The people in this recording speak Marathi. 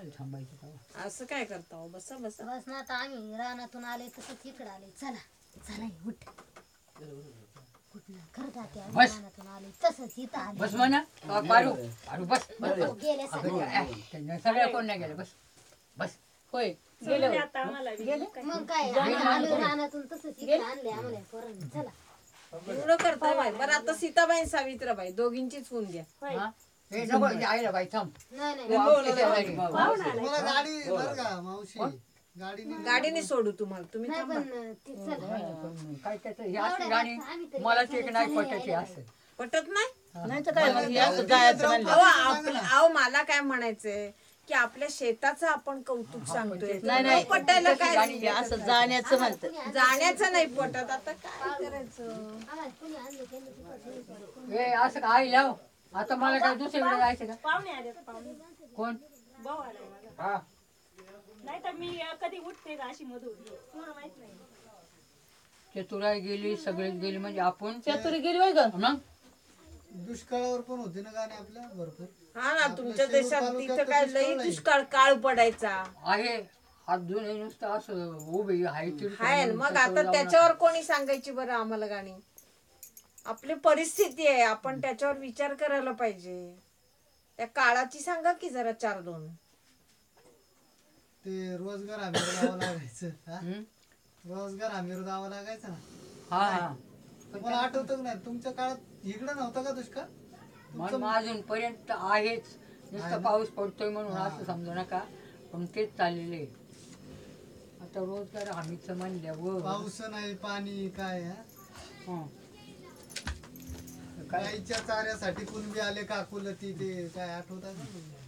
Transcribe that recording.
काय थांबायचं तेव्हा? असं काय करता हो? बसा बसा. बस ना आता आम्ही रानातून आले तसंच इकडे आले. चला चला उठ उठ ना. खरं जाते आम्ही बस. रानातून आले तसंच इथं आले. बस म्हणा पारू पारू बस नको, गेले सगळे. सगळ्या कोण नाही गेले बस बस होय गेले होय. आता आम्हाला मग काय आम्ही आलो रानातून तसंच इकडे आणले आम्हाला पोरांनी. चला एवढं करताय बाई. बरं आता सीताबाई सावित्राबाई दोघींचीच होऊन द्या. हा? हे नको आईला बाई थांब नाही नाही मला गाडी बरं का मावशी गाडीने सोडू तुम्हाला. तुम्ही नाही थांबा. पण ते चला पण काय त्याचं हे असं गाणी मला ते नाही पटायचे असं पटत नाही. नाही तर काय मग हे असं जायचं म्हणलं. अहो मला काय म्हणायचंय की आपल्या शेताचं आपण कौतुक सांगतोय. नाही, नाही. पटायला काय हे असं जाण्याचं म्हणतात. जाण्याचं नाही पटत. आता काय करायचं? आम्हाला कुणी आणलं त्यांनी तिकडे हे असं का आई लाव आता मला काय दुसरीकडे जायचं का पाहुणे आले पाहुणे कोण भाऊ आलाय माझा. हा नाही तर मी कधी उठते का अशी मधून तुम्हाला माहित नाही. चतुराई गेली सगळेच गेली म्हणजे आपण चतुरी गेली होय ग. मग दुष्काळावर पण होते ना गाणे आपल्या भरपूर. हा ना तुमच्या देशात तिथं काय लई दुष्काळ काळ पडायचा आहे अजून नुसतं असं उभे आहे हाय ना. मग आता त्याच्यावर कोणी सांगायची बरं आम्हाला गाणी? आपली परिस्थिती आहे, आपण त्याच्यावर विचार करायला पाहिजे. त्या काळाची सांगा की जरा 4-2. ते रोजगार हमीवर द्यावं लागायचं हा? रोजगार हमीवर द्यावं लागायचं ना. हा हा तुम्हाला आठवतं का नाही तुमच्या काळात इकडं नव्हता का दुष्काळ? मग अजूनपर्यंत आहेच नुसतं पाऊस पडतोय म्हणून असं समजू नका पण तेच चाललेले आहे. आता रोजगार हमीचं म्हणल्यावर पाऊस नाही पाणी काय हा? हं. गाईच्या चाऱ्यासाठी कुणबी आले काकुल ती ते काय आठवतात?